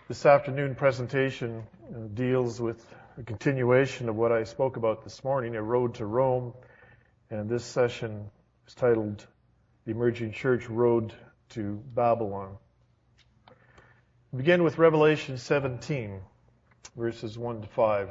This afternoon presentation deals with a continuation of what I spoke about this morning, A Road to Rome, and this session is titled The Emerging Church Road to Babylon. We begin with Revelation 17, verses 1 to 5.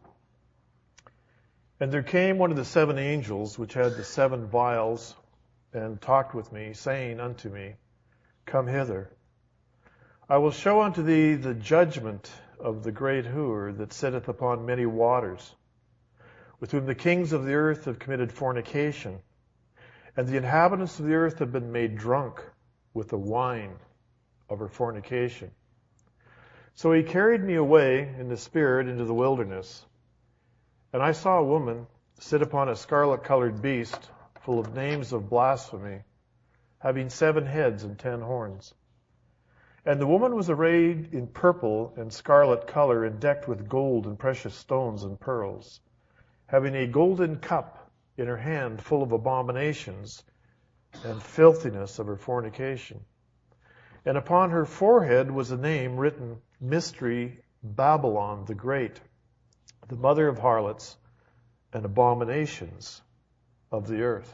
And there came one of the seven angels which had the seven vials, and talked with me, saying unto me, Come hither. I will show unto thee the judgment of the great whore that sitteth upon many waters, with whom the kings of the earth have committed fornication, and the inhabitants of the earth have been made drunk with the wine of her fornication. So he carried me away in the spirit into the wilderness, and I saw a woman sit upon a scarlet-colored beast, full of names of blasphemy, having 7 heads and 10 horns. And the woman was arrayed in purple and scarlet color, and decked with gold and precious stones and pearls, having a golden cup in her hand full of abominations and filthiness of her fornication. And upon her forehead was a name written, Mystery Babylon the Great, the mother of harlots and abominations of the earth.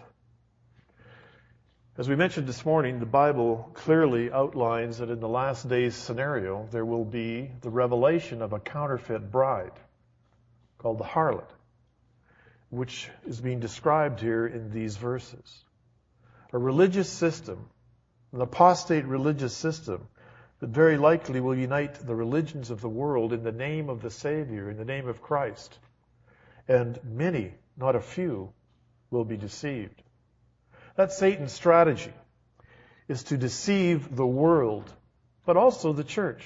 As we mentioned this morning, the Bible clearly outlines that in the last days scenario, there will be the revelation of a counterfeit bride called the harlot, which is being described here in these verses. A religious system, an apostate religious system, that very likely will unite the religions of the world in the name of the Savior, in the name of Christ. And many, not a few, will be deceived. That's Satan's strategy, is to deceive the world, but also the church.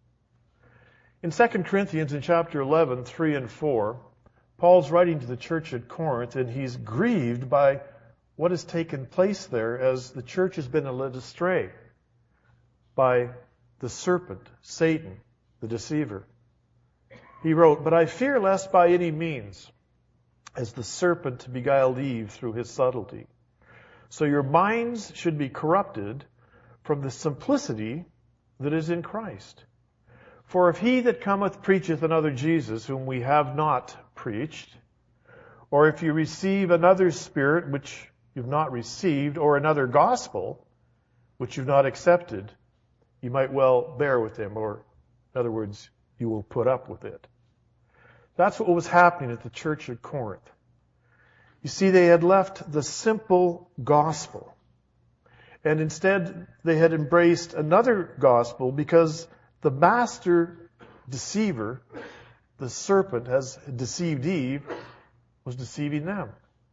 In 2 Corinthians in chapter 11, 3 and 4, Paul's writing to the church at Corinth, and he's grieved by what has taken place there as the church has been led astray by the serpent, Satan, the deceiver. He wrote, But I fear lest by any means, as the serpent beguiled Eve through his subtlety, so your minds should be corrupted from the simplicity that is in Christ. For if he that cometh preacheth another Jesus, whom we have not preached, or if you receive another spirit which you've not received, or another gospel which you've not accepted, you might well bear with him, or in other words, you will put up with it. That's what was happening at the church at Corinth. You see, they had left the simple gospel, and instead they had embraced another gospel because the master deceiver, the serpent, has deceived Eve, was deceiving them.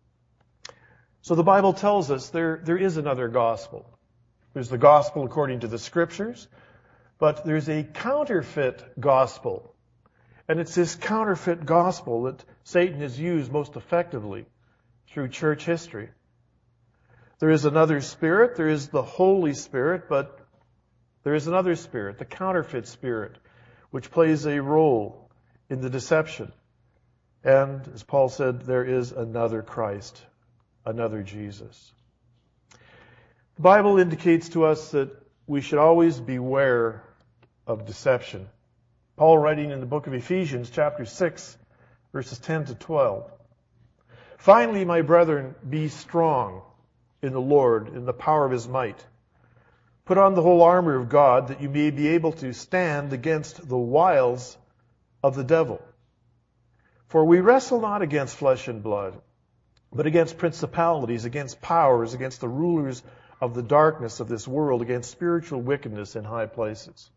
So the Bible tells us there is another gospel. There's the gospel according to the Scriptures, but there's a counterfeit gospel. And it's this counterfeit gospel that Satan has used most effectively through church history. There is another spirit, there is the Holy Spirit, but there is another spirit, the counterfeit spirit, which plays a role in the deception. And, as Paul said, there is another Christ, another Jesus. The Bible indicates to us that we should always beware of deception. Paul, writing in the book of Ephesians, chapter 6, verses 10 to 12, Finally, my brethren, be strong in the Lord, in the power of his might. Put on the whole armor of God, that you may be able to stand against the wiles of the devil. For we wrestle not against flesh and blood, but against principalities, against powers, against the rulers of the darkness of this world, against spiritual wickedness in high places.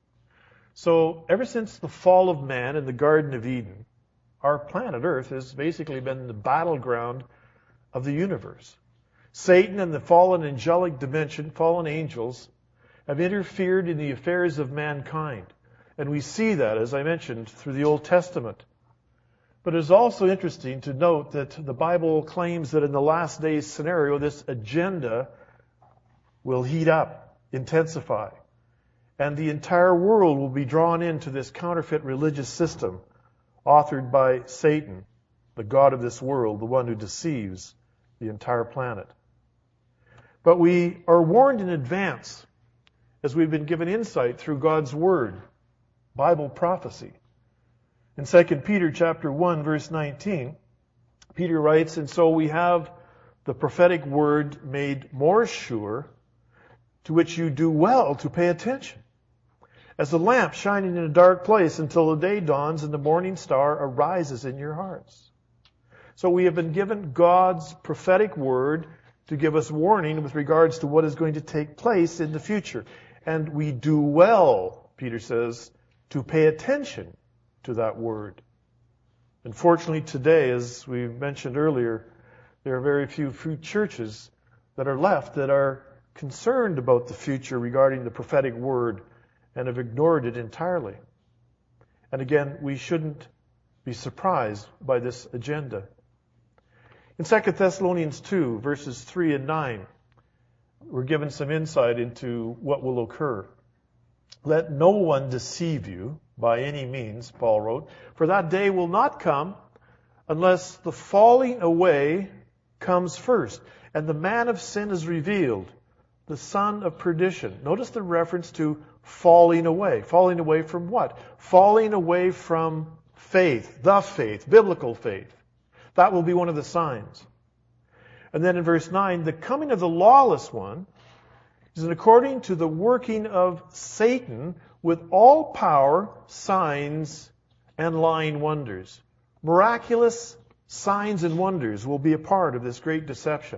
So, ever since the fall of man in the Garden of Eden, our planet Earth has basically been the battleground of the universe. Satan and the fallen angelic dimension, fallen angels, have interfered in the affairs of mankind. And we see that, as I mentioned, through the Old Testament. But it's also interesting to note that the Bible claims that in the last days scenario, this agenda will heat up, intensify. And the entire world will be drawn into this counterfeit religious system authored by Satan, the god of this world, the one who deceives the entire planet. But we are warned in advance, as we've been given insight through God's Word, Bible prophecy. In 2 Peter chapter 1, verse 19, Peter writes, "And so we have the prophetic word made more sure, to which you do well to pay attention, as a lamp shining in a dark place until the day dawns and the morning star arises in your hearts." So we have been given God's prophetic word to give us warning with regards to what is going to take place in the future. And we do well, Peter says, to pay attention to that word. Unfortunately, today, as we mentioned earlier, there are very few churches that are left that are concerned about the future regarding the prophetic word and have ignored it entirely. And again, we shouldn't be surprised by this agenda. In 2 Thessalonians 2, verses 3 and 9, we're given some insight into what will occur. "Let no one deceive you by any means," Paul wrote, "for that day will not come unless the falling away comes first, and the man of sin is revealed, the son of perdition." Notice the reference to falling away. Falling away from what? Falling away from faith, the faith, biblical faith. That will be one of the signs. And then in verse 9, "The coming of the lawless one is according to the working of Satan with all power, signs, and lying wonders." Miraculous signs and wonders will be a part of this great deception.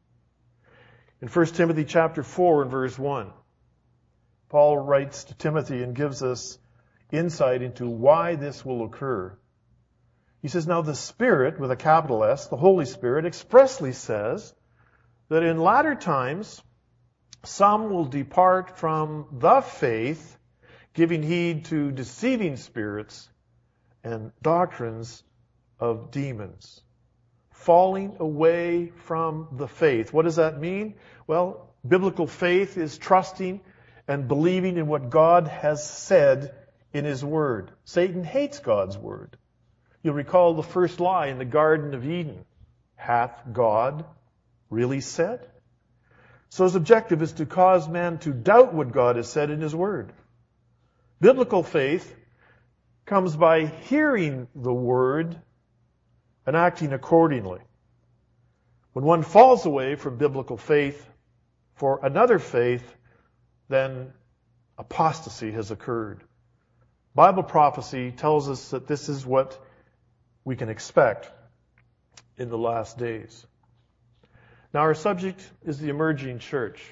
In 1 Timothy chapter 4 and verse 1, Paul writes to Timothy and gives us insight into why this will occur. He says, "Now the Spirit," with a capital S, the Holy Spirit, expressly says that in latter times some will depart from the faith, giving heed to deceiving spirits and doctrines of demons. Falling away from the faith. What does that mean? Well, biblical faith is trusting and believing in what God has said in His Word. Satan hates God's Word. You'll recall the first lie in the Garden of Eden. Hath God really said? So his objective is to cause man to doubt what God has said in His Word. Biblical faith comes by hearing the Word and acting accordingly. When one falls away from biblical faith for another faith, then apostasy has occurred. Bible prophecy tells us that this is what we can expect in the last days. Now, our subject is the emerging church.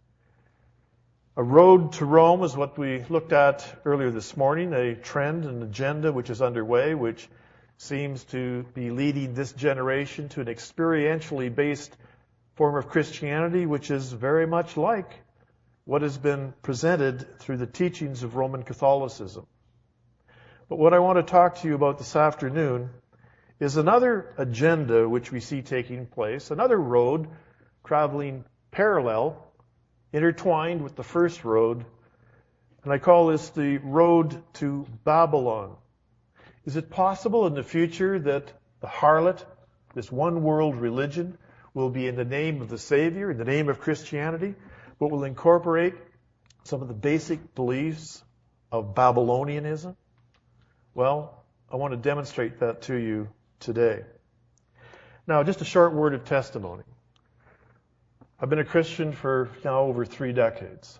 A road to Rome is what we looked at earlier this morning, a trend and agenda which is underway, which seems to be leading this generation to an experientially based form of Christianity, which is very much like what has been presented through the teachings of Roman Catholicism. But what I want to talk to you about this afternoon is another agenda which we see taking place, another road traveling parallel, intertwined with the first road, and I call this the road to Babylon. Is it possible in the future that the harlot, this one world religion, will be in the name of the Savior, in the name of Christianity, but will incorporate some of the basic beliefs of Babylonianism? Well, I want to demonstrate that to you today. Now, just a short word of testimony. I've been a Christian for now over 3 decades.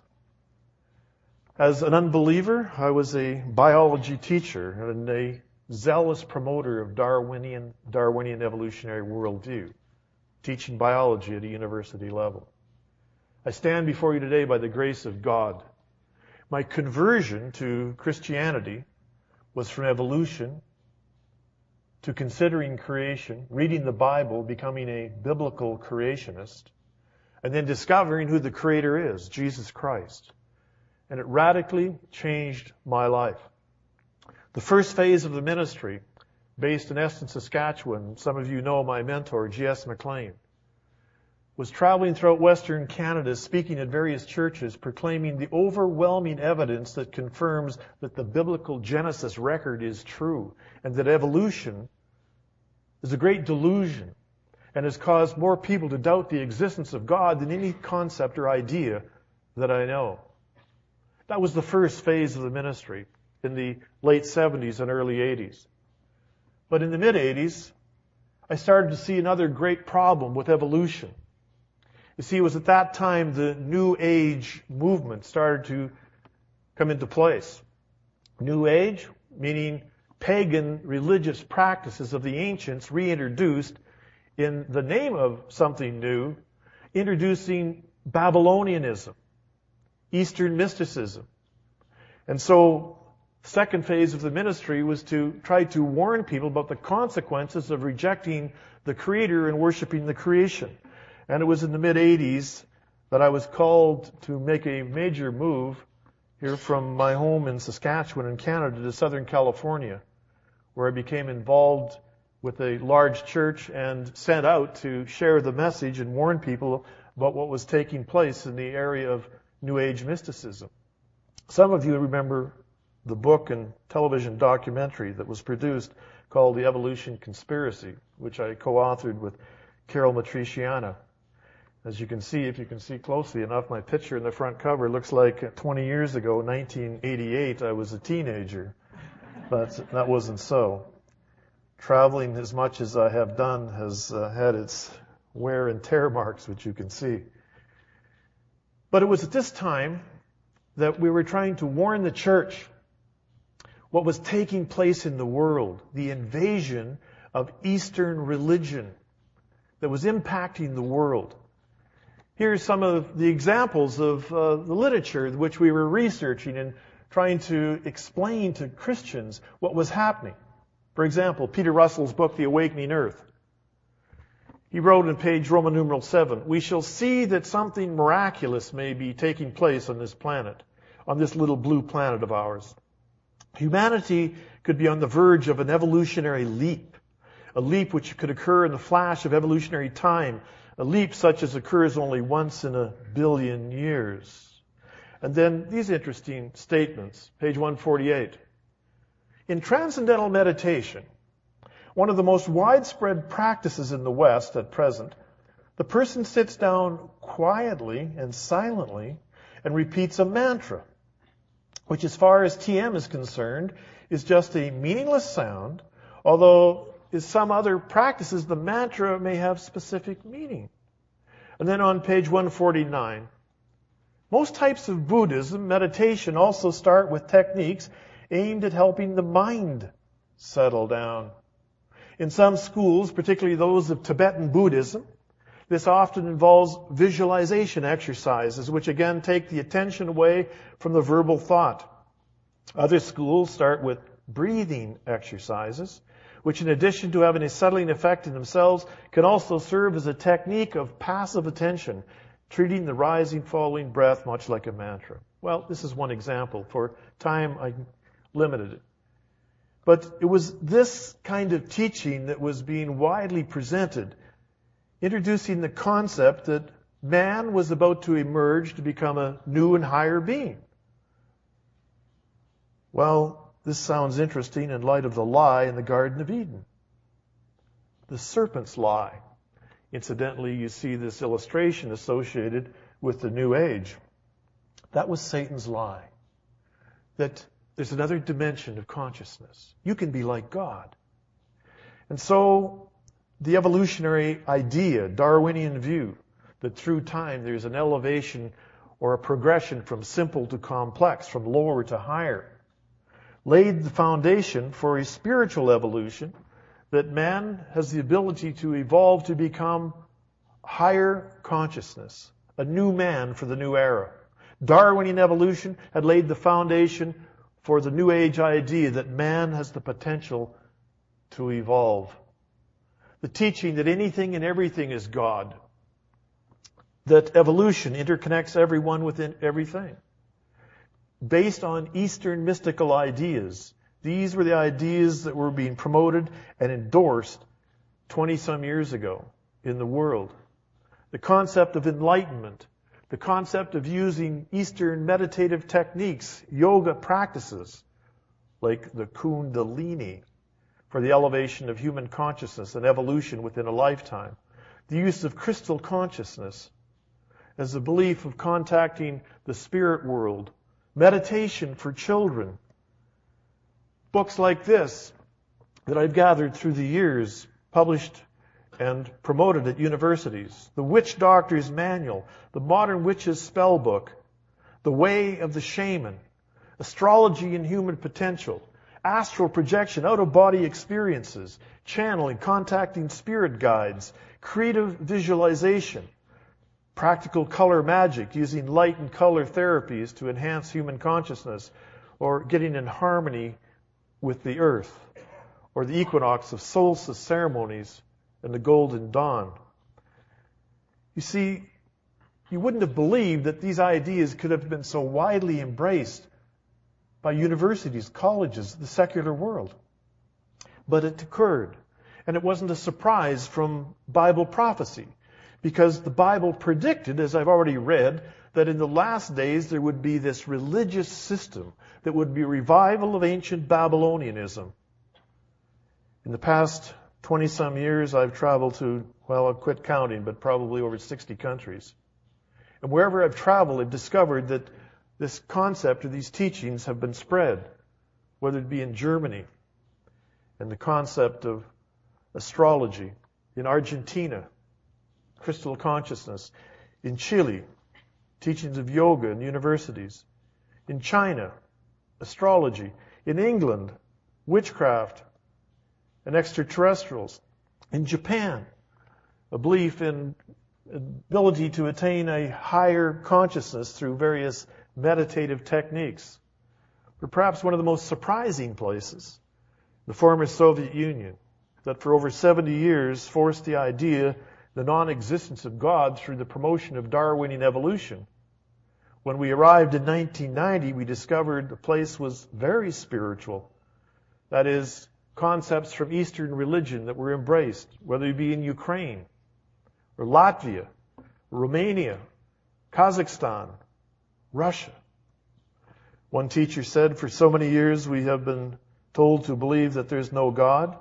As an unbeliever, I was a biology teacher and a zealous promoter of Darwinian evolutionary worldview, teaching biology at a university level. I stand before you today by the grace of God. My conversion to Christianity was from evolution to considering creation, reading the Bible, becoming a biblical creationist, and then discovering who the Creator is, Jesus Christ. And it radically changed my life. The first phase of the ministry, based in Eston, Saskatchewan, some of you know my mentor, G.S. McLean, was traveling throughout Western Canada, speaking at various churches, proclaiming the overwhelming evidence that confirms that the biblical Genesis record is true, and that evolution is a great delusion and has caused more people to doubt the existence of God than any concept or idea that I know. That was the first phase of the ministry. in the late 70s and early 80s. But in the mid-80s, I started to see another great problem with evolution. You see, it was at that time the New Age movement started to come into place. New Age, meaning pagan religious practices of the ancients reintroduced in the name of something new, introducing Babylonianism, Eastern mysticism. And so, the second phase of the ministry was to try to warn people about the consequences of rejecting the Creator and worshiping the creation. And it was in the mid-80s that I was called to make a major move here from my home in Saskatchewan in Canada to Southern California, where I became involved with a large church and sent out to share the message and warn people about what was taking place in the area of New Age mysticism. Some of you remember the book and television documentary that was produced called The Evolution Conspiracy, which I co-authored with Carol Matriciana. As you can see, if you can see closely enough, my picture in the front cover looks like 20 years ago, 1988, I was a teenager. But that wasn't so. Traveling as much as I have done has had its wear and tear marks, which you can see. But it was at this time that we were trying to warn the church what was taking place in the world, the invasion of Eastern religion that was impacting the world. Here are some of the examples of the literature which we were researching and trying to explain to Christians what was happening. For example, Peter Russell's book, The Awakening Earth. He wrote on page Roman numeral 7, "We shall see that something miraculous may be taking place on this planet, on this little blue planet of ours. Humanity could be on the verge of an evolutionary leap, a leap which could occur in the flash of evolutionary time, a leap such as occurs only once in a billion years." And then these interesting statements, page 148. In transcendental meditation, one of the most widespread practices in the West at present, the person sits down quietly and silently and repeats a mantra, which as far as TM is concerned, is just a meaningless sound, although in some other practices the mantra may have specific meaning. And then on page 149, most types of Buddhism, meditation also start with techniques aimed at helping the mind settle down. In some schools, particularly those of Tibetan Buddhism, this often involves visualization exercises, which again take the attention away from the verbal thought. Other schools start with breathing exercises, which in addition to having a settling effect in themselves, can also serve as a technique of passive attention, treating the rising, falling breath much like a mantra. Well, this is one example. For time, I limited it. But it was this kind of teaching that was being widely presented, introducing the concept that man was about to emerge to become a new and higher being. Well, this sounds interesting in light of the lie in the Garden of Eden. The serpent's lie. Incidentally, you see this illustration associated with the New Age. That was Satan's lie. That there's another dimension of consciousness. You can be like God. And so, the evolutionary idea, Darwinian view, that through time there's an elevation or a progression from simple to complex, from lower to higher, laid the foundation for a spiritual evolution, that man has the ability to evolve to become higher consciousness, a new man for the new era. Darwinian evolution had laid the foundation for the New Age idea that man has the potential to evolve. The teaching that anything and everything is God. That evolution interconnects everyone within everything. Based on Eastern mystical ideas. These were the ideas that were being promoted and endorsed 20-some years ago in the world. The concept of enlightenment, the concept of using Eastern meditative techniques, yoga practices, like the Kundalini, for the elevation of human consciousness and evolution within a lifetime. The use of crystal consciousness as a belief of contacting the spirit world. Meditation for children. books like this that I've gathered through the years, published and promoted at universities. The Witch Doctor's Manual, the Modern Witch's Spell Book, The Way of the Shaman, Astrology and Human Potential, Astral Projection, Out-of-Body Experiences, Channeling, Contacting Spirit Guides, Creative Visualization, Practical Color Magic, using light and color therapies to enhance human consciousness, or getting in harmony with the earth, or the equinox of solstice ceremonies and the golden dawn. You see, you wouldn't have believed that these ideas could have been so widely embraced by universities, colleges, the secular world. But it occurred. And it wasn't a surprise from Bible prophecy, because the Bible predicted, as I've already read, that in the last days there would be this religious system that would be a revival of ancient Babylonianism. In the past 20-some years, I've traveled to, well, I've quit counting, but probably over 60 countries. And wherever I've traveled, I've discovered that this concept or these teachings have been spread, whether it be in Germany, and the concept of astrology, in Argentina, crystal consciousness, in Chile, teachings of yoga in universities, in China, astrology, in England, witchcraft and extraterrestrials, in Japan, a belief in ability to attain a higher consciousness through various meditative techniques. But perhaps one of the most surprising places, the former Soviet Union, that for over 70 years forced the idea, the non-existence of God through the promotion of Darwinian evolution. When we arrived in 1990, we discovered the place was very spiritual. That is, concepts from Eastern religion that were embraced, whether it be in Ukraine, or Latvia, Romania, Kazakhstan, Russia. One teacher said, for so many years we have been told to believe that there's no God.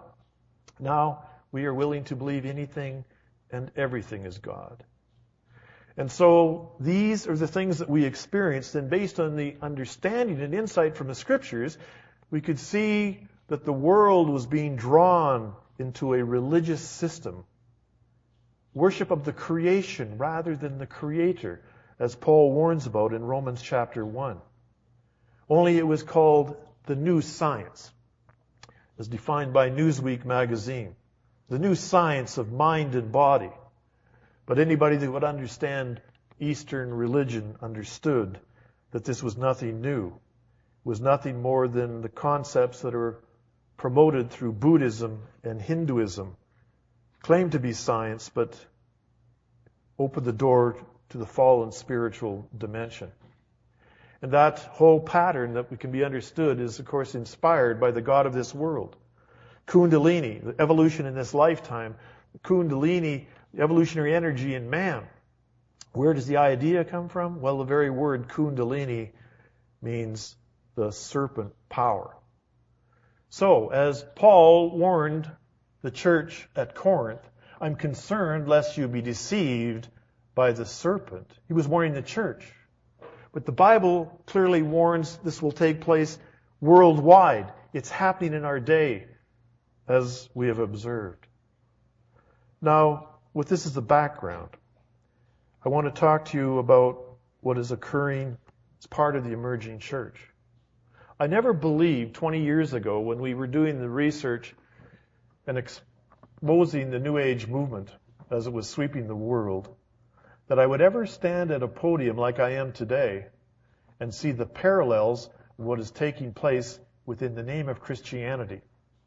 Now we are willing to believe anything and everything is God. And so these are the things that we experienced, and based on the understanding and insight from the Scriptures, we could see that the world was being drawn into a religious system. Worship of the creation rather than the Creator, as Paul warns about in Romans chapter 1. Only it was called the New Science, as defined by Newsweek magazine. The new science of mind and body. But anybody that would understand Eastern religion understood that this was nothing new. It was nothing more than the concepts that are promoted through Buddhism and Hinduism, claim to be science, but open the door to the fallen spiritual dimension. And that whole pattern that can be understood is, of course, inspired by the God of this world. Kundalini, the evolution in this lifetime, Kundalini, the evolutionary energy in man. Where does the idea come from? Well, the very word Kundalini means the serpent power. So, as Paul warned the church at Corinth, I'm concerned lest you be deceived by the serpent. He was warning the church. But the Bible clearly warns this will take place worldwide. It's happening in our day, as we have observed. Now, with this as the background, I want to talk to you about what is occurring as part of the emerging church. I never believed 20 years ago when we were doing the research and exposing the New Age movement as it was sweeping the world, that I would ever stand at a podium like I am today and see the parallels of what is taking place within the name of Christianity.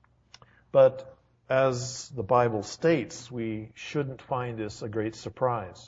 But as the Bible states, we shouldn't find this a great surprise.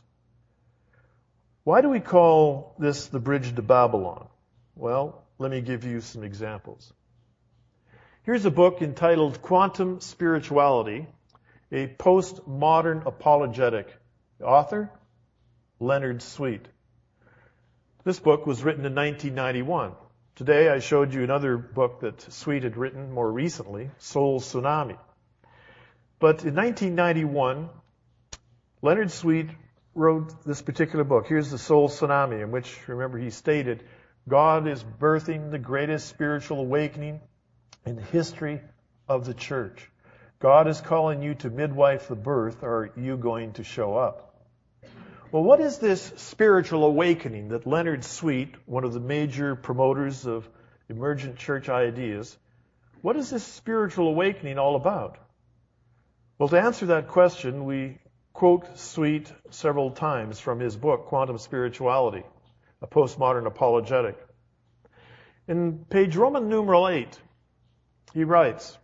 Why do we call this the bridge to Babylon? Well, let me give you some examples. Here's a book entitled Quantum Spirituality, a postmodern apologetic. The author, Leonard Sweet. This book was written in 1991. Today I showed you another book that Sweet had written more recently, Soul Tsunami. But in 1991, Leonard Sweet wrote this particular book. Here's the Soul Tsunami, in which, remember, he stated, God is birthing the greatest spiritual awakening in the history of the church. God is calling you to midwife the birth, or are you going to show up? Well, what is this spiritual awakening that Leonard Sweet, one of the major promoters of emergent church ideas, what is this spiritual awakening all about? Well, to answer that question, we quote Sweet several times from his book, Quantum Spirituality, a postmodern apologetic. In page Roman numeral 8, he writes,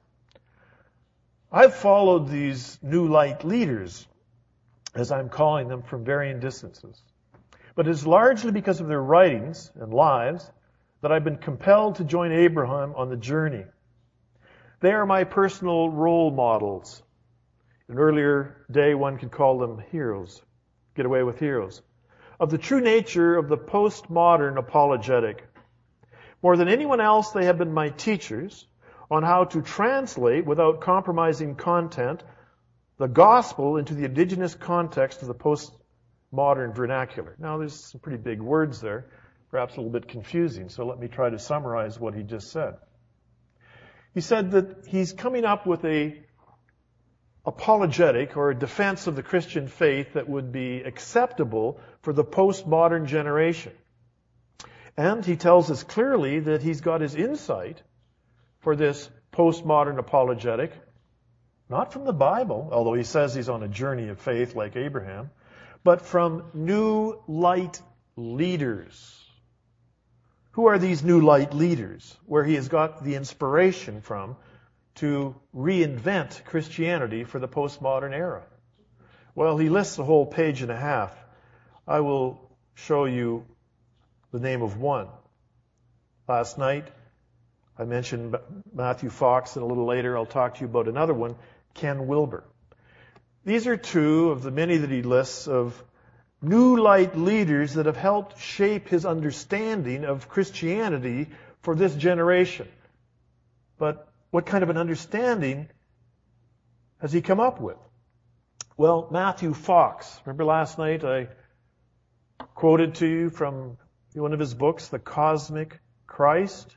I've followed these new light leaders, as I'm calling them, from varying distances. But it is largely because of their writings and lives that I've been compelled to join Abraham on the journey. They are my personal role models. In an earlier day, one could call them heroes. Get away with heroes. Of the true nature of the postmodern apologetic. More than anyone else, they have been my teachers on how to translate, without compromising content, the gospel into the indigenous context of the postmodern vernacular. Now, there's some pretty big words there, perhaps a little bit confusing, so let me try to summarize what he just said. He said that he's coming up with a apologetic or a defense of the Christian faith that would be acceptable for the postmodern generation. And he tells us clearly that he's got his insight for this postmodern apologetic, not from the Bible, although he says he's on a journey of faith like Abraham, but from new light leaders. Who are these new light leaders? Where he has got the inspiration from to reinvent Christianity for the postmodern era. Well, he lists a whole page and a half. I will show you the name of one. Last night, I mentioned Matthew Fox, and a little later I'll talk to you about another one, Ken Wilber. These are two of the many that he lists of new light leaders that have helped shape his understanding of Christianity for this generation. But what kind of an understanding has he come up with? Well, Matthew Fox. Remember last night I quoted to you from one of his books, The Cosmic Christ?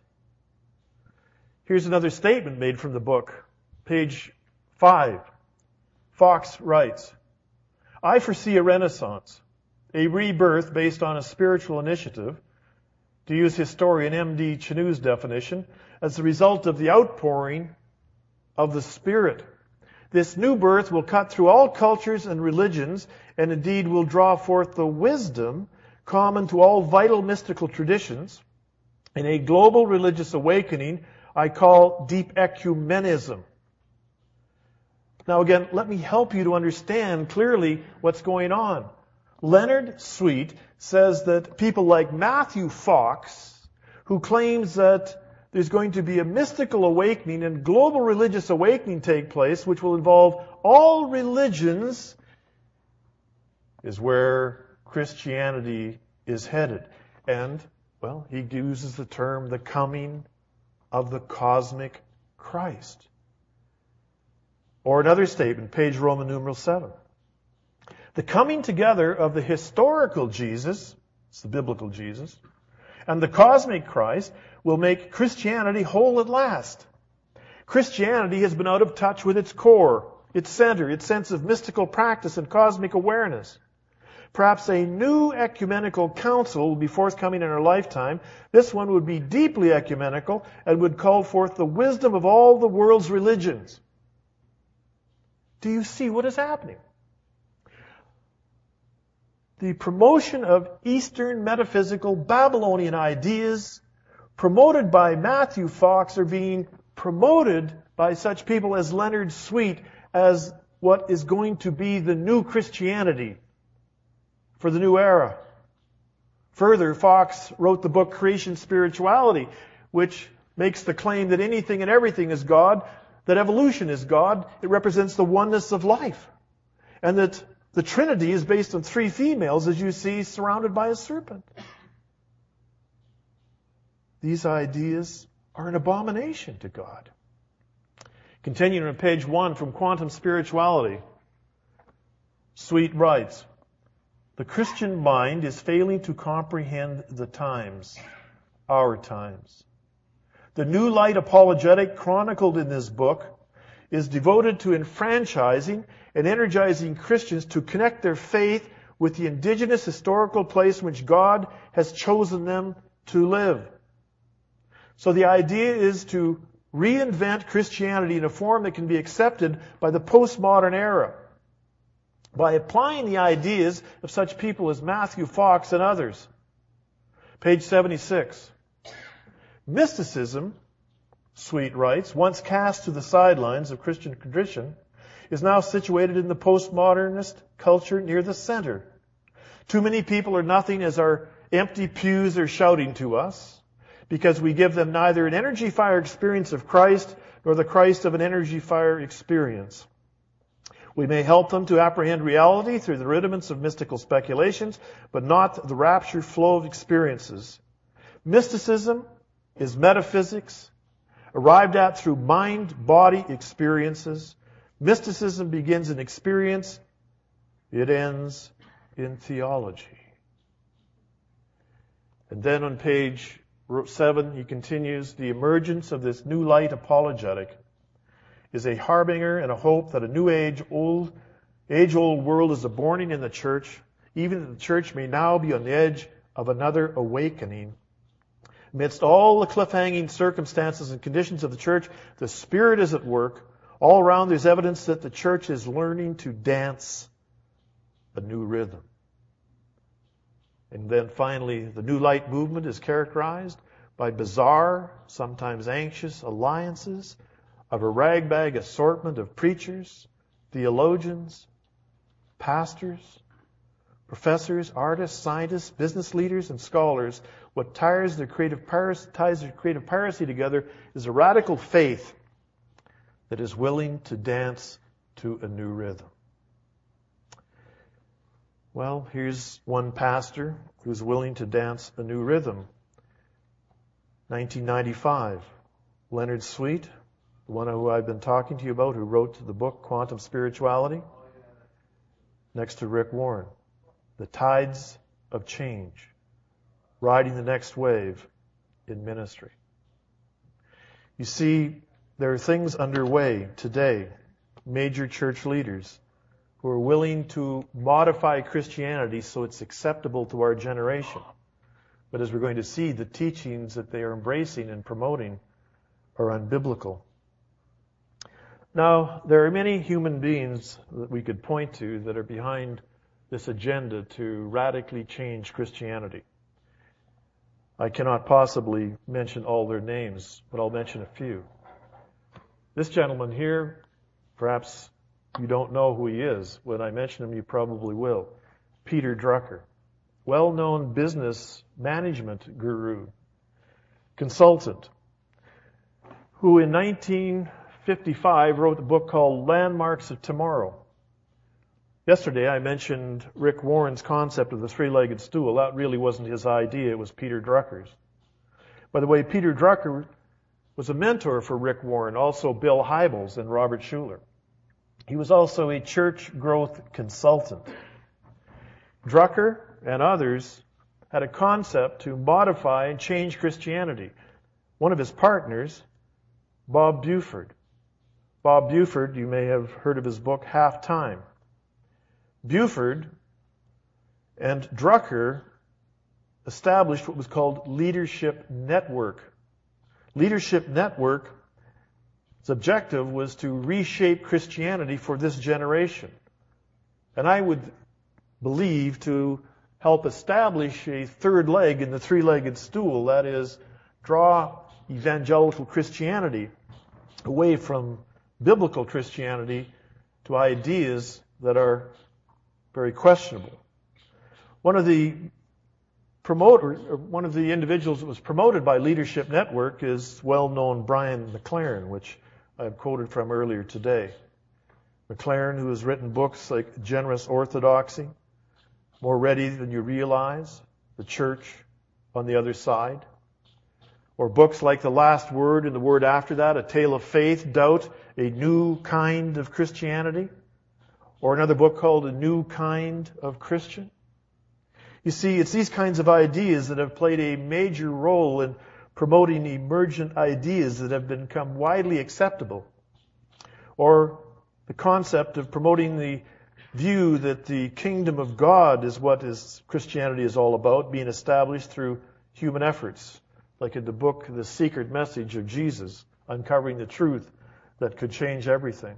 Here's another statement made from the book, page 5. Fox writes, I foresee a renaissance, a rebirth based on a spiritual initiative, to use historian M.D. Chanew's definition, as the result of the outpouring of the Spirit. This new birth will cut through all cultures and religions, and indeed will draw forth the wisdom common to all vital mystical traditions in a global religious awakening I call deep ecumenism. Now again, let me help you to understand clearly what's going on. Leonard Sweet says that people like Matthew Fox, who claims that there's going to be a mystical awakening and global religious awakening take place, which will involve all religions, is where Christianity is headed. And, well, he uses the term the coming of the cosmic Christ. Or another statement, page Roman numeral 7. The coming together of the historical Jesus, it's the biblical Jesus, and the cosmic Christ will make Christianity whole at last. Christianity has been out of touch with its core, its center, its sense of mystical practice and cosmic awareness. Perhaps a new ecumenical council will be forthcoming in our lifetime. This one would be deeply ecumenical and would call forth the wisdom of all the world's religions. Do you see what is happening? The promotion of Eastern metaphysical Babylonian ideas promoted by Matthew Fox are being promoted by such people as Leonard Sweet as what is going to be the new Christianity for the new era. Further, Fox wrote the book Creation Spirituality, which makes the claim that anything and everything is God, that evolution is God. It represents the oneness of life. And that the Trinity is based on three females, as you see, surrounded by a serpent. These ideas are an abomination to God. Continuing on page 1 from Quantum Spirituality, Sweet writes, the Christian mind is failing to comprehend the times, our times. The New Light apologetic chronicled in this book is devoted to enfranchising and energizing Christians to connect their faith with the indigenous historical place in which God has chosen them to live. So the idea is to reinvent Christianity in a form that can be accepted by the postmodern era by applying the ideas of such people as Matthew Fox and others. Page 76. Mysticism, Sweet writes, once cast to the sidelines of Christian tradition, is now situated in the postmodernist culture near the center. Too many people are nothing as our empty pews are shouting to us, because we give them neither an energy fire experience of Christ nor the Christ of an energy fire experience. We may help them to apprehend reality through the rudiments of mystical speculations, but not the rapture flow of experiences. Mysticism is metaphysics, arrived at through mind-body experiences. Mysticism begins in experience. It ends in theology. And then on page 7, he continues, the emergence of this new light apologetic is a harbinger and a hope that a new age-old world is aborning in the church, even that the church may now be on the edge of another awakening. Amidst all the cliff-hanging circumstances and conditions of the church, the Spirit is at work. All around there's evidence that the church is learning to dance a new rhythm. And then finally, the New Light movement is characterized by bizarre, sometimes anxious alliances of a ragbag assortment of preachers, theologians, pastors, professors, artists, scientists, business leaders, and scholars. What ties their creative piracy together is a radical faith that is willing to dance to a new rhythm. Well, here's one pastor who's willing to dance a new rhythm. 1995, Leonard Sweet, the one who I've been talking to you about, who wrote the book Quantum Spirituality, next to Rick Warren. The tides of change, riding the next wave in ministry. You see, there are things underway today, major church leaders who are willing to modify Christianity so it's acceptable to our generation. But as we're going to see, the teachings that they are embracing and promoting are unbiblical. Now, there are many human beings that we could point to that are behind this agenda to radically change Christianity. I cannot possibly mention all their names, but I'll mention a few. This gentleman here, perhaps you don't know who he is. When I mention him, you probably will. Peter Drucker, well-known business management guru, consultant, who in 1955 wrote a book called Landmarks of Tomorrow. Yesterday I mentioned Rick Warren's concept of the three-legged stool. That really wasn't his idea, it was Peter Drucker's. By the way, Peter Drucker was a mentor for Rick Warren, also Bill Hybels and Robert Schuller. He was also a church growth consultant. Drucker and others had a concept to modify and change Christianity. One of his partners, Bob Buford. Bob Buford, you may have heard of his book, Half Time. Buford and Drucker established what was called Leadership Network. Leadership Network's objective was to reshape Christianity for this generation. And I would believe to help establish a third leg in the three-legged stool, that is, draw evangelical Christianity away from biblical Christianity to ideas that are very questionable. One of the individuals that was promoted by Leadership Network is well-known Brian McLaren, which I've quoted from earlier today. McLaren, who has written books like Generous Orthodoxy, More Ready Than You Realize, The Church on the Other Side, or books like The Last Word and The Word After That, A Tale of Faith, Doubt, A New Kind of Christianity, or another book called A New Kind of Christian. You see, it's these kinds of ideas that have played a major role in promoting emergent ideas that have become widely acceptable, or the concept of promoting the view that the kingdom of God is what Christianity is all about, being established through human efforts, like in the book The Secret Message of Jesus, uncovering the truth that could change everything.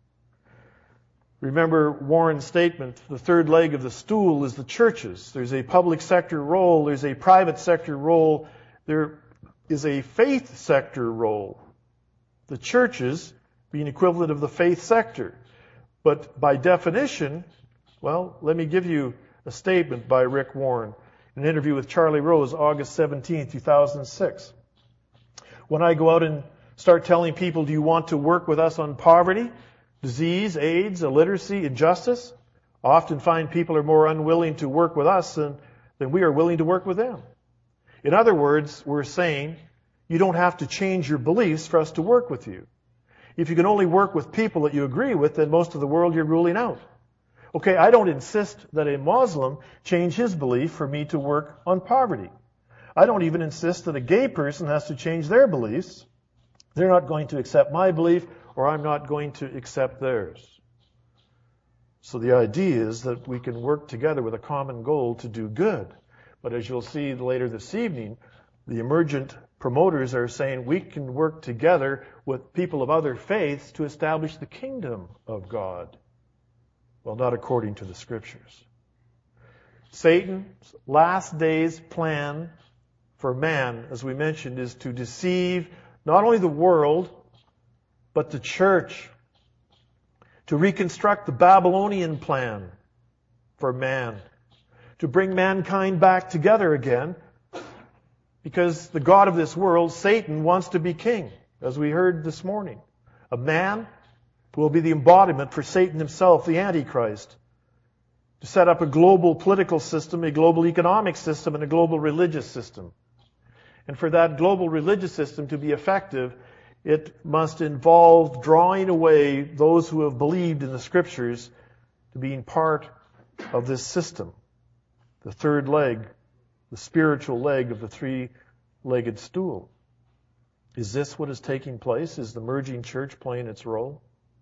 Remember Warren's statement, the third leg of the stool is the churches. There's a public sector role, there's a private sector role, there is a faith sector role. The churches being equivalent of the faith sector. But by definition, well, let me give you a statement by Rick Warren, an interview with Charlie Rose, August 17, 2006. When I go out and start telling people, do you want to work with us on poverty, disease, AIDS, illiteracy, injustice? I often find people are more unwilling to work with us than we are willing to work with them. In other words, we're saying, you don't have to change your beliefs for us to work with you. If you can only work with people that you agree with, then most of the world you're ruling out. Okay, I don't insist that a Muslim change his belief for me to work on poverty. I don't even insist that a gay person has to change their beliefs. They're not going to accept my belief, or I'm not going to accept theirs. So the idea is that we can work together with a common goal to do good. But as you'll see later this evening, the emergent promoters are saying we can work together with people of other faiths to establish the kingdom of God. Well, not according to the Scriptures. Satan's last days plan for man, as we mentioned, is to deceive not only the world, but the church. To reconstruct the Babylonian plan for man. To bring mankind back together again. Because the God of this world, Satan, wants to be king, as we heard this morning. A man who will be the embodiment for Satan himself, the Antichrist, to set up a global political system, a global economic system, and a global religious system. And for that global religious system to be effective, it must involve drawing away those who have believed in the Scriptures to being part of this system. The third leg, the spiritual leg of the three-legged stool. Is this what is taking place? Is the emerging church playing its role?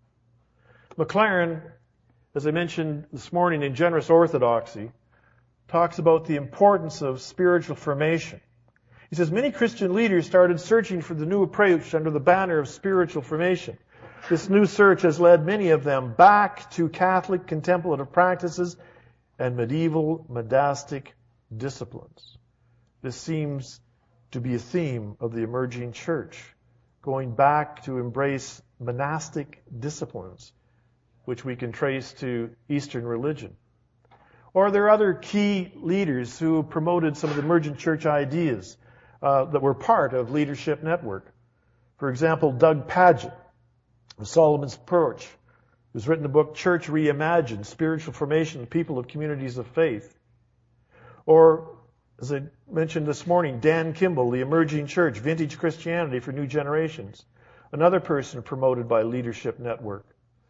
McLaren, as I mentioned this morning in Generous Orthodoxy, talks about the importance of spiritual formation. He says, many Christian leaders started searching for the new approach under the banner of spiritual formation. This new search has led many of them back to Catholic contemplative practices and medieval monastic disciplines. This seems to be a theme of the emerging church, going back to embrace monastic disciplines, which we can trace to Eastern religion. Or there are other key leaders who promoted some of the emergent church ideas that were part of Leadership Network. For example, Doug Pagitt of Solomon's Porch, who's written the book Church Reimagined, Spiritual Formation of People of Communities of Faith. Or, as I mentioned this morning, Dan Kimball, The Emerging Church, Vintage Christianity for New Generations, another person promoted by Leadership Network.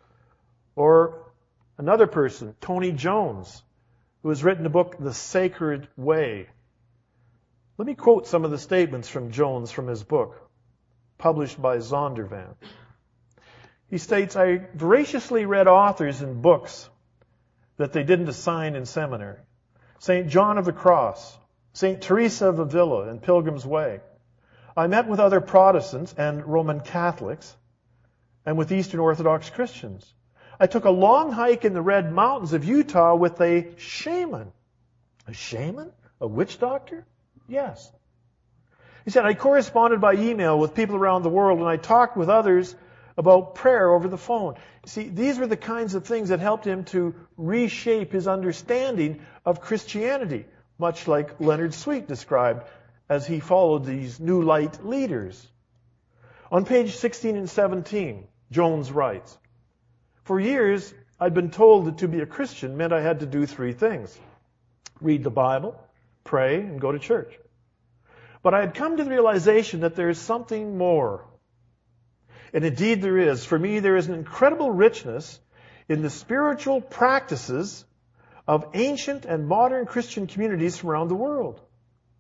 Or another person, Tony Jones, who has written the book The Sacred Way. Let me quote some of the statements from Jones from his book, published by Zondervan. He states, I voraciously read authors in books that they didn't assign in seminary. St. John of the Cross, St. Teresa of Avila and Pilgrim's Way. I met with other Protestants and Roman Catholics and with Eastern Orthodox Christians. I took a long hike in the Red Mountains of Utah with a shaman. A shaman? A witch doctor? Yes. He said, I corresponded by email with people around the world and I talked with others about prayer over the phone. See, these were the kinds of things that helped him to reshape his understanding of Christianity, much like Leonard Sweet described as he followed these New Light leaders. On page 16 and 17, Jones writes, for years, I'd been told that to be a Christian meant I had to do three things. Read the Bible, pray, and go to church. But I had come to the realization that there is something more. And indeed there is. For me, there is an incredible richness in the spiritual practices of ancient and modern Christian communities from around the world.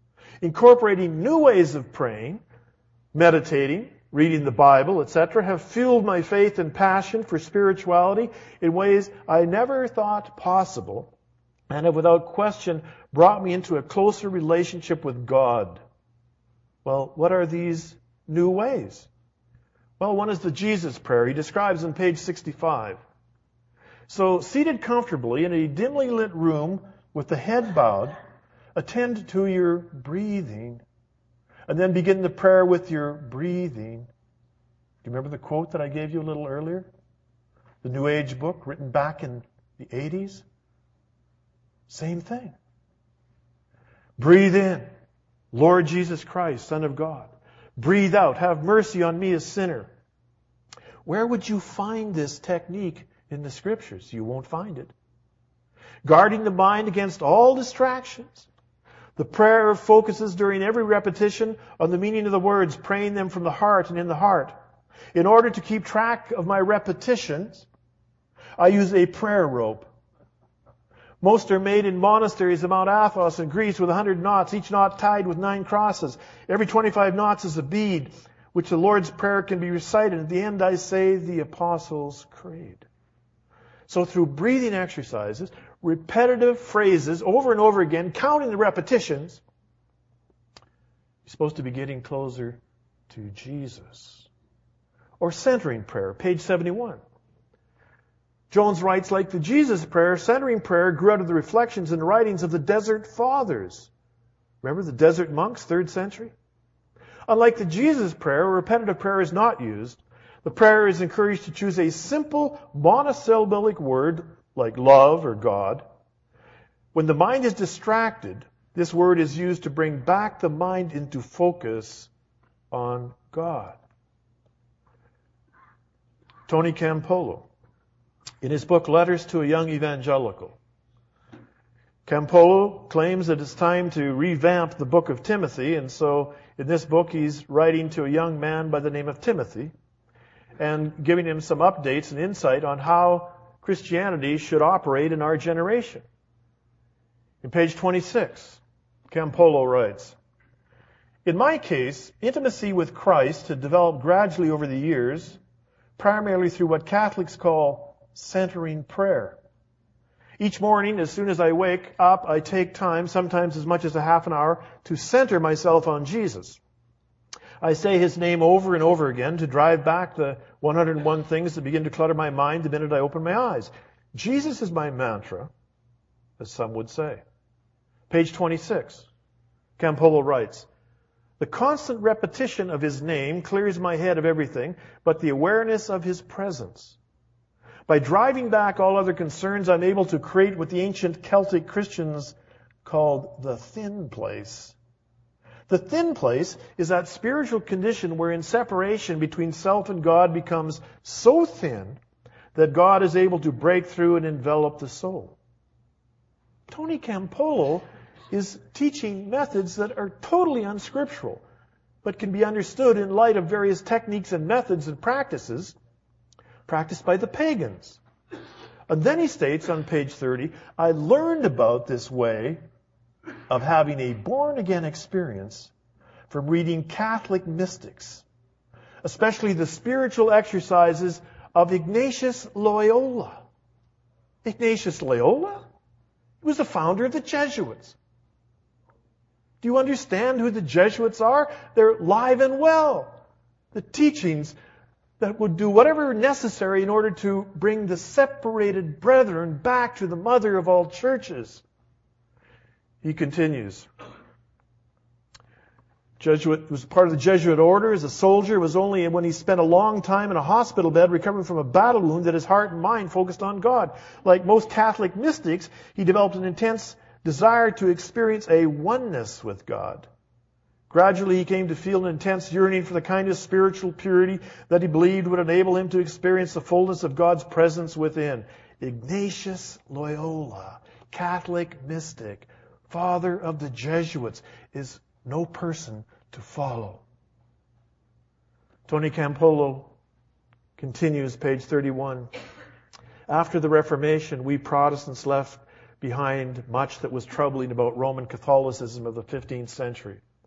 incorporating new ways of praying, meditating, reading the Bible, etc., have fueled my faith and passion for spirituality in ways I never thought possible, and have without question brought me into a closer relationship with God. Well, what are these new ways? Well, one is the Jesus prayer. He describes on page 65. So, seated comfortably in a dimly lit room with the head bowed, attend to your breathing, and then begin the prayer with your breathing. Do you remember the quote that I gave you a little earlier? The New Age book written back in the 80s? Same thing. Breathe in, Lord Jesus Christ, Son of God. Breathe out, have mercy on me, a sinner. Where would you find this technique in the Scriptures? You won't find it. Guarding the mind against all distractions. The prayer focuses during every repetition on the meaning of the words, praying them from the heart and in the heart. In order to keep track of my repetitions, I use a prayer rope. Most are made in monasteries of Mount Athos in Greece with 100 knots, each knot tied with 9 crosses. Every 25 knots is a bead, which the Lord's Prayer can be recited. At the end, I say the Apostles' Creed. So through breathing exercises, repetitive phrases over and over again, counting the repetitions, you're supposed to be getting closer to Jesus. Or centering prayer, page 71. Jones writes, like the Jesus prayer, centering prayer grew out of the reflections and writings of the Desert Fathers. Remember the desert monks, 3rd century? Unlike the Jesus prayer, where repetitive prayer is not used, the prayer is encouraged to choose a simple monosyllabic word like love or God. When the mind is distracted, this word is used to bring back the mind into focus on God. Tony Campolo, in his book Letters to a Young Evangelical, Campolo claims that it's time to revamp the book of Timothy, and so in this book he's writing to a young man by the name of Timothy and giving him some updates and insight on how Christianity should operate in our generation. In page 26, Campolo writes, in my case, intimacy with Christ had developed gradually over the years, primarily through what Catholics call centering prayer. Each morning, as soon as I wake up, I take time, sometimes as much as a half an hour, to center myself on Jesus. I say His name over and over again to drive back the 101 things that begin to clutter my mind the minute I open my eyes. Jesus is my mantra, as some would say. Page 26, Campolo writes, the constant repetition of His name clears my head of everything but the awareness of His presence. By driving back all other concerns, I'm able to create what the ancient Celtic Christians called the thin place. The thin place is that spiritual condition wherein separation between self and God becomes so thin that God is able to break through and envelop the soul. Tony Campolo is teaching methods that are totally unscriptural, but can be understood in light of various techniques and methods and practices practiced by the pagans. And then he states on page 30, I learned about this way of having a born-again experience from reading Catholic mystics, especially the spiritual exercises of Ignatius Loyola. Ignatius Loyola? He was the founder of the Jesuits. Do you understand who the Jesuits are? They're live and well. The teachings that would do whatever necessary in order to bring the separated brethren back to the mother of all churches. He continues. Jesuit was part of the Jesuit order as a soldier. It was only when he spent a long time in a hospital bed recovering from a battle wound that his heart and mind focused on God. Like most Catholic mystics, he developed an intense desire to experience a oneness with God. Gradually, he came to feel an intense yearning for the kind of spiritual purity that he believed would enable him to experience the fullness of God's presence within. Ignatius Loyola, Catholic mystic, father of the Jesuits, is no person to follow. Tony Campolo continues, page 31. After the Reformation, we Protestants left behind much that was troubling about Roman Catholicism of the 15th century.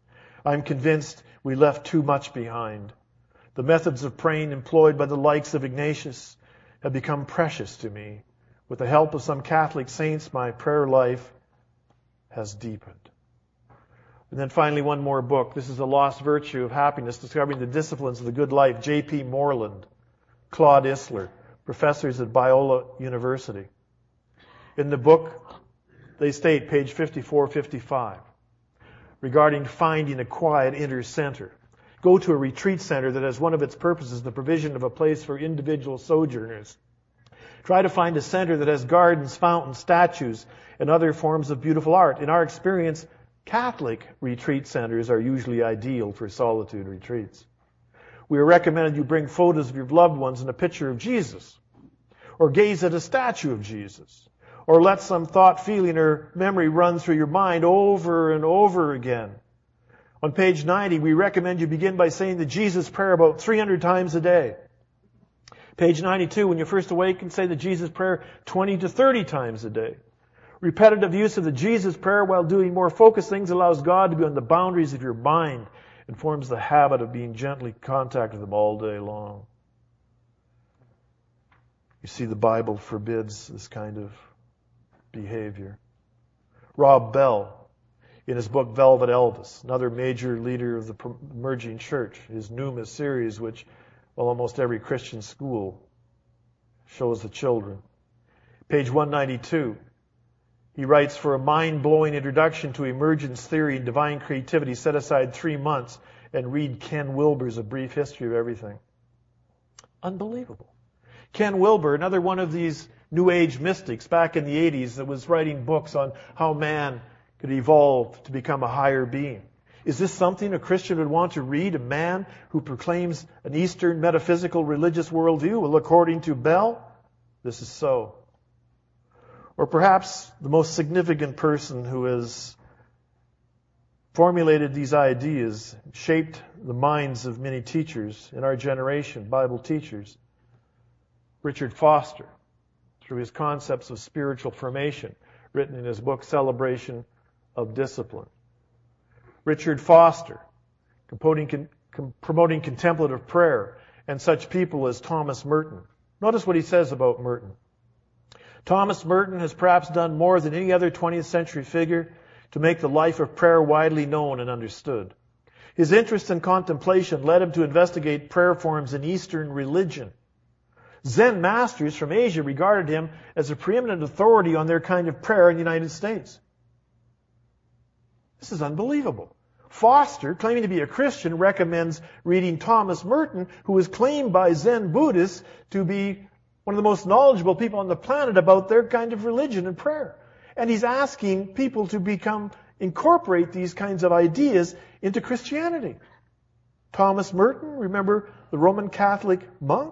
I'm convinced we left too much behind. The methods of praying employed by the likes of Ignatius have become precious to me. With the help of some Catholic saints, my prayer life has deepened. And then finally, one more book. This is The Lost Virtue of Happiness, Discovering the Disciplines of the Good Life. J.P. Moreland, Claude Isler, professors at Biola University. In the book, they state, page 54-55, regarding finding a quiet inner center. Go to a retreat center that has one of its purposes the provision of a place for individual sojourners. Try to find a center that has gardens, fountains, statues, and other forms of beautiful art. In our experience, Catholic retreat centers are usually ideal for solitude retreats. We are recommended you bring photos of your loved ones and a picture of Jesus, or gaze at a statue of Jesus, or let some thought, feeling, or memory run through your mind over and over again. On page 90, we recommend you begin by saying the Jesus prayer about 300 times a day. Page 92, when you first awaken, say the Jesus prayer 20 to 30 times a day. Repetitive use of the Jesus prayer while doing more focused things allows God to be on the boundaries of your mind and forms the habit of being gently in contact with Him all day long. You see, the Bible forbids this kind of behavior. Rob Bell, in his book Velvet Elvis, another major leader of the emerging church, his Pneuma series, which almost every Christian school shows the children. Page 192, he writes, for a mind-blowing introduction to emergence theory and divine creativity, set aside 3 months and read Ken Wilber's A Brief History of Everything. Unbelievable. Ken Wilber, another one of these New Age mystics back in the 80s that was writing books on how man could evolve to become a higher being. Is this something a Christian would want to read? A man who proclaims an Eastern metaphysical religious worldview? Well, according to Bell, this is so. Or perhaps the most significant person who has formulated these ideas, shaped the minds of many teachers in our generation, Bible teachers, Richard Foster, through his concepts of spiritual formation, written in his book Celebration of Discipline. Richard Foster, promoting contemplative prayer, and such people as Thomas Merton. Notice what he says about Merton. Thomas Merton has perhaps done more than any other 20th century figure to make the life of prayer widely known and understood. His interest in contemplation led him to investigate prayer forms in Eastern religion. Zen masters from Asia regarded him as a preeminent authority on their kind of prayer in the United States. This is unbelievable. Foster, claiming to be a Christian, recommends reading Thomas Merton, who is claimed by Zen Buddhists to be one of the most knowledgeable people on the planet about their kind of religion and prayer. And he's asking people to incorporate these kinds of ideas into Christianity. Thomas Merton, remember the Roman Catholic monk?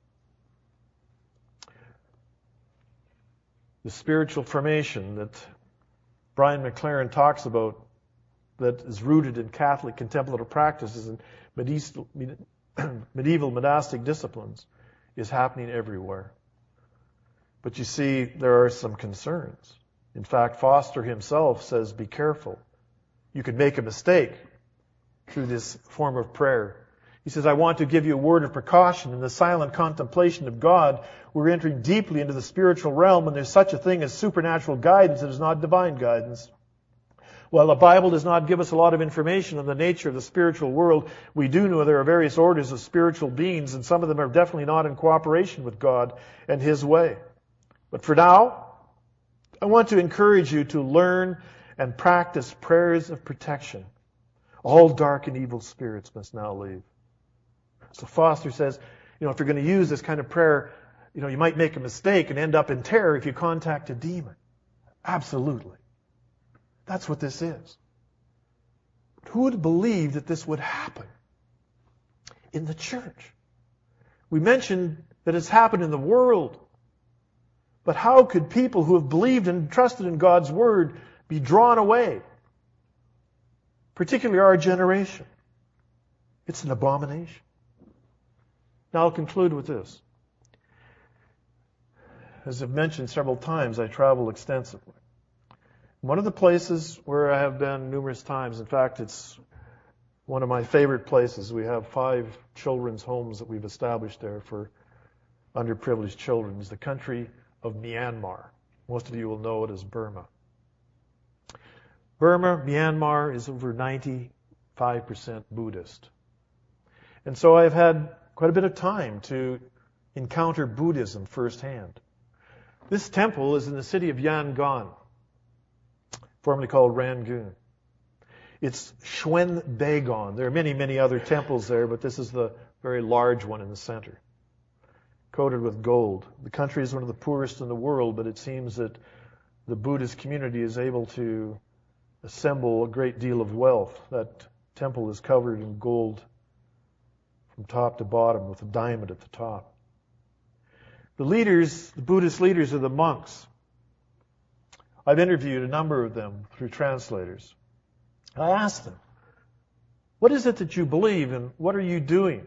The spiritual formation that Brian McLaren talks about, that is rooted in Catholic contemplative practices and medieval monastic disciplines, is happening everywhere. But you see, there are some concerns. In fact, Foster himself says, be careful. You could make a mistake through this form of prayer. He says, I want to give you a word of precaution. In the silent contemplation of God, we're entering deeply into the spiritual realm, and there's such a thing as supernatural guidance that is not divine guidance. While the Bible does not give us a lot of information on the nature of the spiritual world, we do know there are various orders of spiritual beings, and some of them are definitely not in cooperation with God and His way. But for now, I want to encourage you to learn and practice prayers of protection. All dark and evil spirits must now leave. So Foster says, if you're going to use this kind of prayer, you might make a mistake and end up in terror if you contact a demon. Absolutely. That's what this is. Who would believe that this would happen in the church? We mentioned that it's happened in the world. But how could people who have believed and trusted in God's Word be drawn away? Particularly our generation. It's an abomination. Now I'll conclude with this. As I've mentioned several times, I travel extensively. One of the places where I have been numerous times, in fact, it's one of my favorite places. We have 5 children's homes that we've established there for underprivileged children. It's the country of Myanmar. Most of you will know it as Burma. Myanmar is over 95% Buddhist. And so I've had quite a bit of time to encounter Buddhism firsthand. This temple is in the city of Yangon, formerly called Rangoon. It's Shwen Dagon. There are many, many other temples there, but this is the very large one in the center, coated with gold. The country is one of the poorest in the world, but it seems that the Buddhist community is able to assemble a great deal of wealth. That temple is covered in gold from top to bottom with a diamond at the top. The Buddhist leaders, are the monks. I've interviewed a number of them through translators. I asked them, what is it that you believe and what are you doing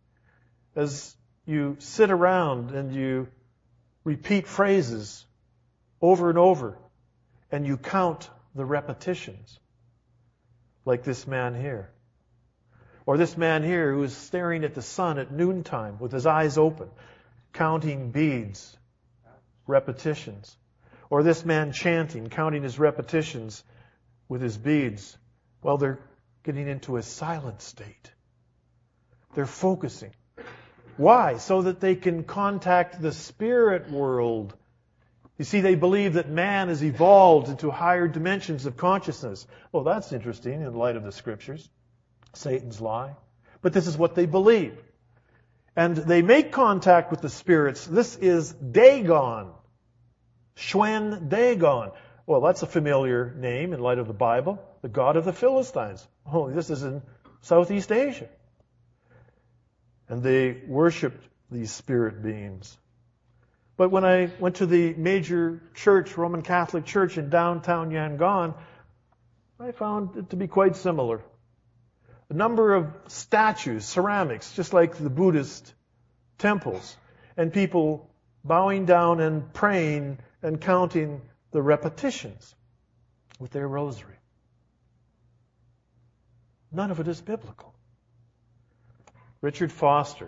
as you sit around and you repeat phrases over and over and you count the repetitions, like this man here? Or this man here who is staring at the sun at noontime with his eyes open, counting beads, repetitions. Or this man chanting, counting his repetitions with his beads. Well, they're getting into a silent state. They're focusing. Why? So that they can contact the spirit world. You see, they believe that man has evolved into higher dimensions of consciousness. Well, that's interesting in light of the Scriptures. Satan's lie. But this is what they believe. And they make contact with the spirits. This is Dagon. Shwen Dagon. Well, that's a familiar name in light of the Bible. The god of the Philistines. Oh, this is in Southeast Asia. And they worshipped these spirit beings. But when I went to the major church, Roman Catholic Church in downtown Yangon, I found it to be quite similar. A number of statues, ceramics, just like the Buddhist temples, and people bowing down and praying and counting the repetitions with their rosary. None of it is biblical. Richard Foster,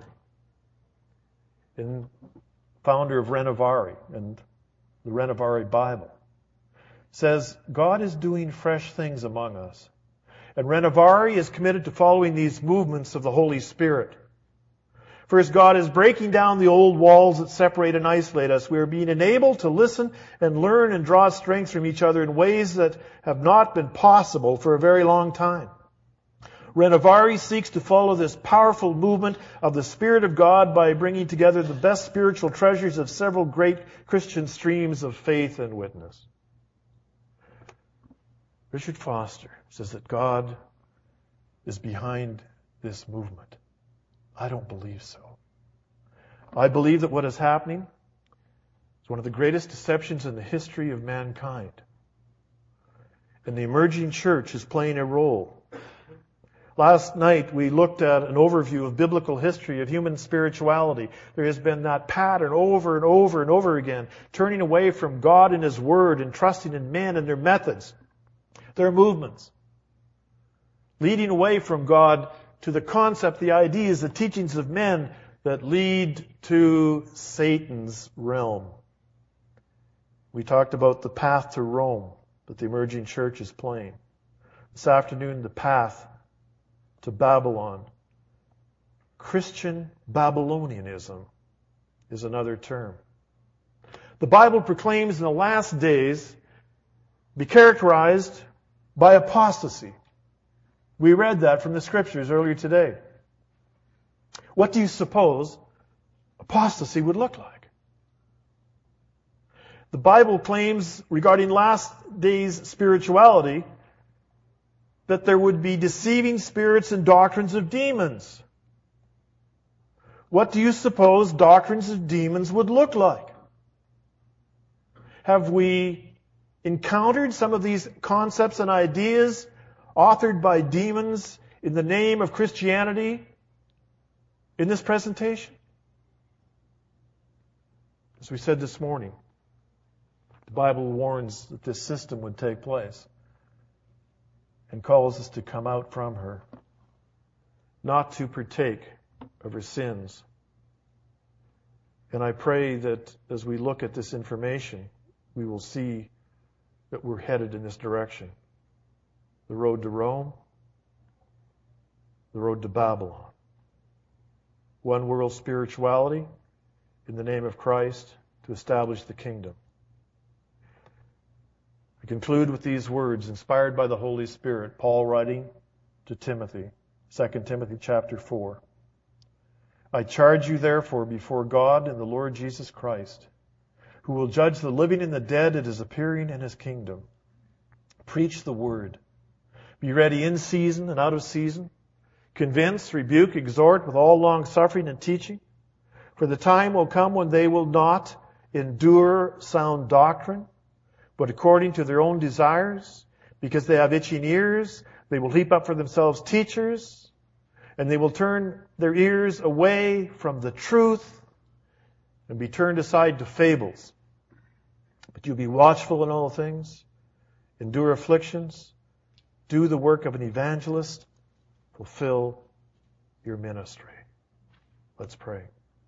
founder of Renovari and the Renovari Bible, says God is doing fresh things among us. And Renovari is committed to following these movements of the Holy Spirit. First, God is breaking down the old walls that separate and isolate us. We are being enabled to listen and learn and draw strength from each other in ways that have not been possible for a very long time. Renovari seeks to follow this powerful movement of the Spirit of God by bringing together the best spiritual treasures of several great Christian streams of faith and witness. Richard Foster says that God is behind this movement. I don't believe so. I believe that what is happening is one of the greatest deceptions in the history of mankind. And the emerging church is playing a role. Last night we looked at an overview of biblical history of human spirituality. There has been that pattern over and over and over again, turning away from God and His Word and trusting in men and their methods, their movements, leading away from God to the concept, the ideas, the teachings of men that lead to Satan's realm. We talked about the path to Rome that the emerging church is playing. This afternoon, the path to Babylon. Christian Babylonianism is another term. The Bible proclaims in the last days be characterized by apostasy. We read that from the Scriptures earlier today. What do you suppose apostasy would look like? The Bible claims regarding last days spirituality that there would be deceiving spirits and doctrines of demons. What do you suppose doctrines of demons would look like? Have we encountered some of these concepts and ideas authored by demons in the name of Christianity in this presentation? As we said this morning, the Bible warns that this system would take place and calls us to come out from her. not to partake of her sins. And I pray that as we look at this information, we will see that we're headed in this direction. The road to Rome, the road to Babylon. One world spirituality in the name of Christ to establish the kingdom. I conclude with these words, inspired by the Holy Spirit, Paul writing to Timothy, 2 Timothy chapter 4. I charge you therefore before God and the Lord Jesus Christ, who will judge the living and the dead at his appearing in his kingdom. Preach the word. Be ready in season and out of season. Convince, rebuke, exhort with all long suffering and teaching. For the time will come when they will not endure sound doctrine, but according to their own desires, because they have itching ears, they will heap up for themselves teachers, and they will turn their ears away from the truth and be turned aside to fables. But you be watchful in all things, endure afflictions, do the work of an evangelist, fulfill your ministry. Let's pray.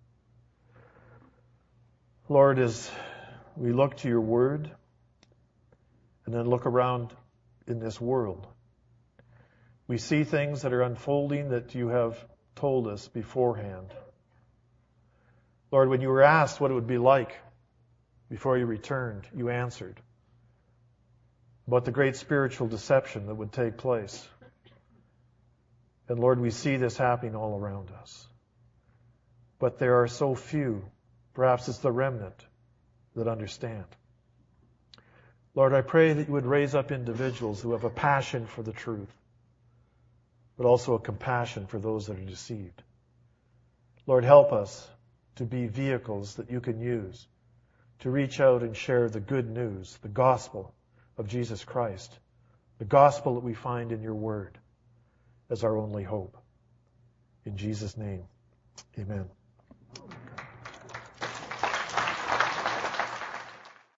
Lord, as we look to your word and then look around in this world, we see things that are unfolding that you have told us beforehand. Lord, when you were asked what it would be like before you returned, you answered about the great spiritual deception that would take place. And Lord, we see this happening all around us. But there are so few, perhaps it's the remnant, that understand. Lord, I pray that you would raise up individuals who have a passion for the truth, but also a compassion for those that are deceived. Lord, help us to be vehicles that you can use to reach out and share the good news, the gospel of Jesus Christ, the gospel that we find in your word as our only hope. In Jesus' name, amen.